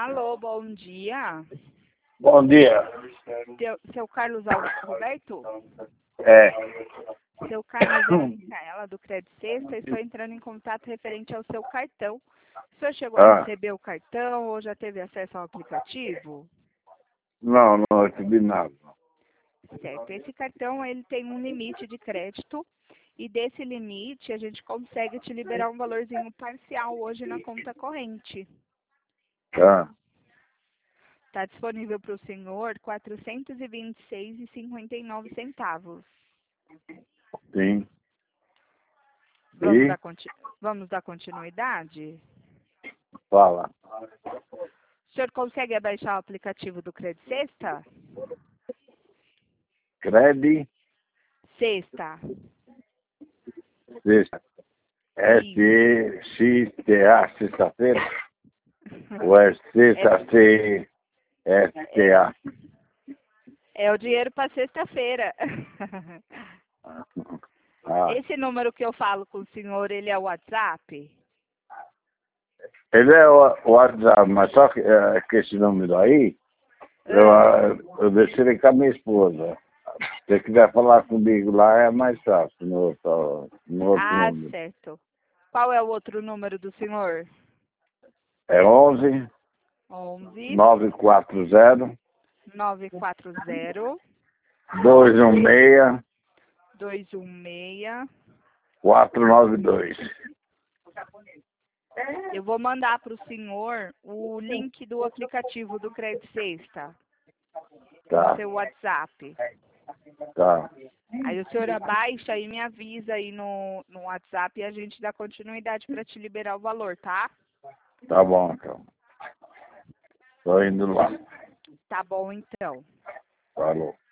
Alô, bom dia. Bom dia. Seu Carlos Roberto? É. Seu Carlos é a Micaela do Crédito Sexta e estou entrando em contato referente ao seu cartão. O senhor chegou a receber o cartão ou já teve acesso ao aplicativo? Não recebi nada. Certo. Esse cartão ele tem um limite de crédito e desse limite a gente consegue te liberar um valorzinho parcial hoje na conta corrente. Tá. Está disponível para o senhor R$ 426,59. Sim. Vamos dar continuidade? Fala. O senhor consegue baixar o aplicativo do Crédito Sexta? Crédito Sexta. Sexta. S-E-X-T-A, sexta-feira? Ou é sexta-C-S-T-A? É o dinheiro para sexta-feira. Ah. Esse número que eu falo com o senhor, ele é o WhatsApp? Ele é o WhatsApp, mas só que esse número aí, eu deixei ele com a minha esposa. Se você quiser falar comigo lá, é mais fácil, no outro número. Certo. Qual é o outro número do senhor? É 11 940 940 216 216. 492. Eu vou mandar para o senhor o link do aplicativo do Crédito Sexta. Tá. No seu WhatsApp. Tá. Aí o senhor abaixa e me avisa aí no WhatsApp e a gente dá continuidade para te liberar o valor, tá? Tá bom, então. Tô indo lá. Tá bom, então. Falou.